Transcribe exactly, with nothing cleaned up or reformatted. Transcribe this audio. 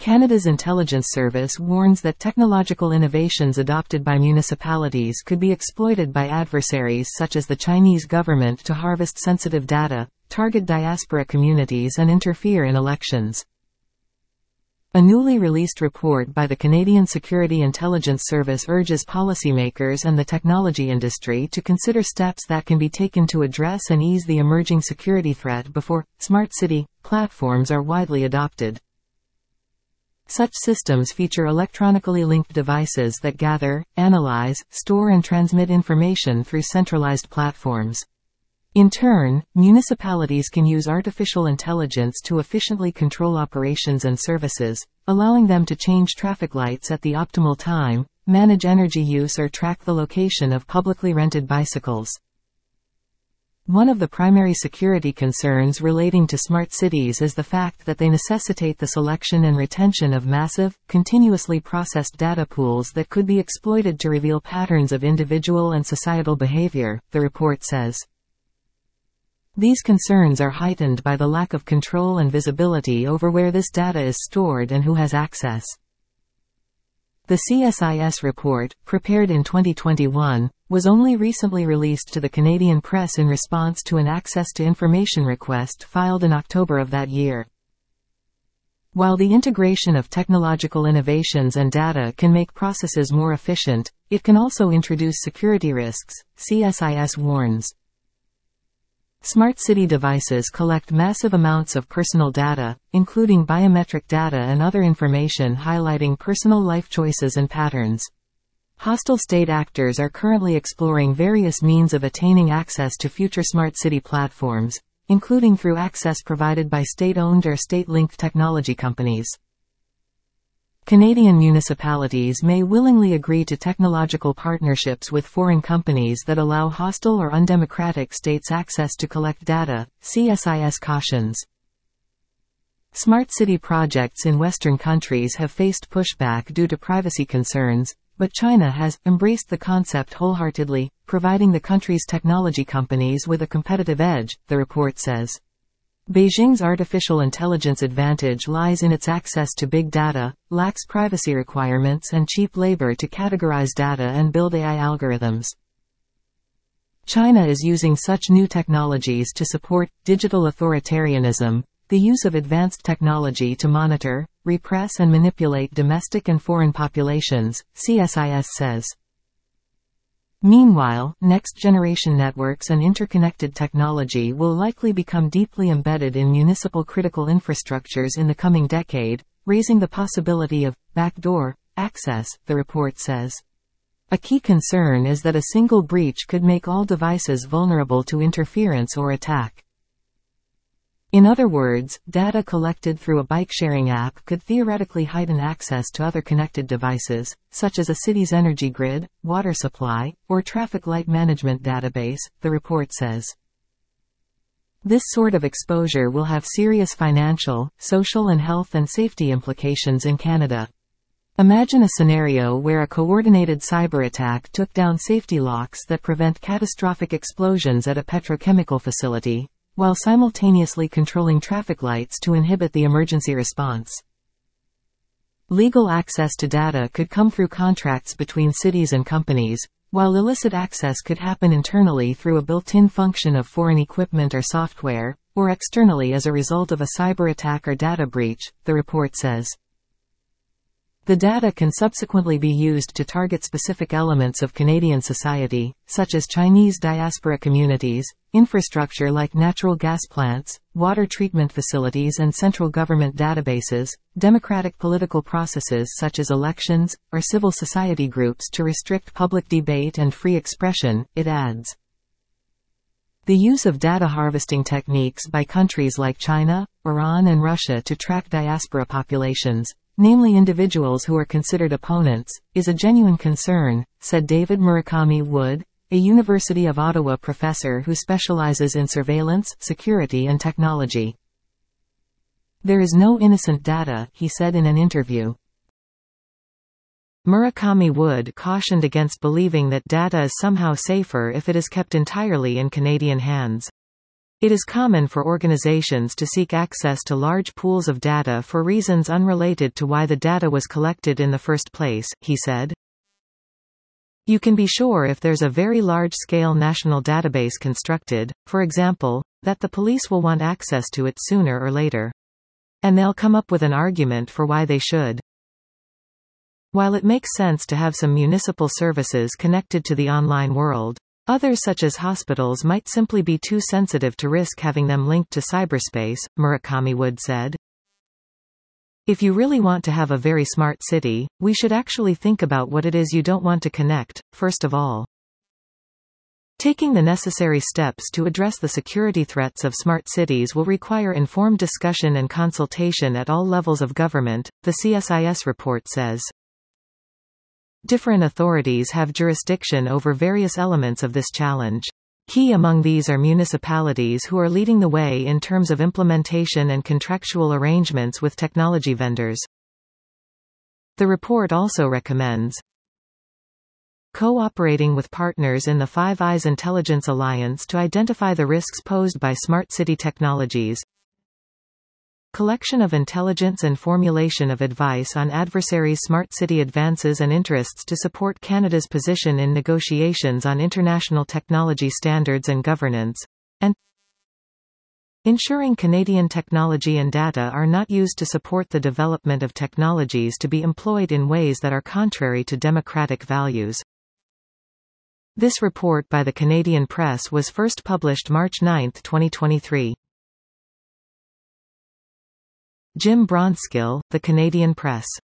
Canada's Intelligence Service warns that technological innovations adopted by municipalities could be exploited by adversaries such as the Chinese government to harvest sensitive data, target diaspora communities and interfere in elections. A newly released report by the Canadian Security Intelligence Service urges policymakers and the technology industry to consider steps that can be taken to address and ease the emerging security threat before smart city platforms are widely adopted. Such systems feature electronically linked devices that gather, analyze, store and transmit information through centralized platforms. In turn, municipalities can use artificial intelligence to efficiently control operations and services, allowing them to change traffic lights at the optimal time, manage energy use or track the location of publicly rented bicycles. One of the primary security concerns relating to smart cities is the fact that they necessitate the selection and retention of massive, continuously processed data pools that could be exploited to reveal patterns of individual and societal behavior, the report says. These concerns are heightened by the lack of control and visibility over where this data is stored and who has access. The C S I S report, prepared in twenty twenty-one, was only recently released to the Canadian press in response to an access to information request filed in October of that year. While the integration of technological innovations and data can make processes more efficient, it can also introduce security risks, C S I S warns. Smart city devices collect massive amounts of personal data, including biometric data and other information highlighting personal life choices and patterns. Hostile state actors are currently exploring various means of attaining access to future smart city platforms, including through access provided by state-owned or state-linked technology companies. Canadian municipalities may willingly agree to technological partnerships with foreign companies that allow hostile or undemocratic states access to collect data, C S I S cautions. Smart city projects in Western countries have faced pushback due to privacy concerns, but China has embraced the concept wholeheartedly, providing the country's technology companies with a competitive edge, the report says. Beijing's artificial intelligence advantage lies in its access to big data, lax privacy requirements and cheap labor to categorize data and build A I algorithms. China is using such new technologies to support digital authoritarianism, the use of advanced technology to monitor, repress and manipulate domestic and foreign populations, C S I S says. Meanwhile, next-generation networks and interconnected technology will likely become deeply embedded in municipal critical infrastructures in the coming decade, raising the possibility of backdoor access, the report says. A key concern is that a single breach could make all devices vulnerable to interference or attack. In other words, data collected through a bike-sharing app could theoretically heighten access to other connected devices, such as a city's energy grid, water supply, or traffic light management database, the report says. This sort of exposure will have serious financial, social and health and safety implications in Canada. Imagine a scenario where a coordinated cyber attack took down safety locks that prevent catastrophic explosions at a petrochemical facility, while simultaneously controlling traffic lights to inhibit the emergency response. Legal access to data could come through contracts between cities and companies, while illicit access could happen internally through a built-in function of foreign equipment or software, or externally as a result of a cyber attack or data breach, the report says. The data can subsequently be used to target specific elements of Canadian society, such as Chinese diaspora communities, infrastructure like natural gas plants, water treatment facilities and central government databases, democratic political processes such as elections, or civil society groups to restrict public debate and free expression, it adds. The use of data harvesting techniques by countries like China, Iran and Russia to track diaspora populations, namely individuals who are considered opponents, is a genuine concern, said David Murakami Wood, a University of Ottawa professor who specializes in surveillance, security and technology. There is no innocent data, he said in an interview. Murakami Wood cautioned against believing that data is somehow safer if it is kept entirely in Canadian hands. It is common for organizations to seek access to large pools of data for reasons unrelated to why the data was collected in the first place, he said. You can be sure if there's a very large-scale national database constructed, for example, that the police will want access to it sooner or later. And they'll come up with an argument for why they should. While it makes sense to have some municipal services connected to the online world, others such as hospitals might simply be too sensitive to risk having them linked to cyberspace, Murakami Wood said. If you really want to have a very smart city, we should actually think about what it is you don't want to connect, first of all. Taking the necessary steps to address the security threats of smart cities will require informed discussion and consultation at all levels of government, the C S I S report says. Different authorities have jurisdiction over various elements of this challenge. Key among these are municipalities who are leading the way in terms of implementation and contractual arrangements with technology vendors. The report also recommends cooperating with partners in the Five Eyes Intelligence Alliance to identify the risks posed by smart city technologies, collection of intelligence and formulation of advice on adversaries' smart city advances and interests to support Canada's position in negotiations on international technology standards and governance, and ensuring Canadian technology and data are not used to support the development of technologies to be employed in ways that are contrary to democratic values. This report by the Canadian Press was first published March ninth twenty twenty-three. Jim Bronskill, The Canadian Press.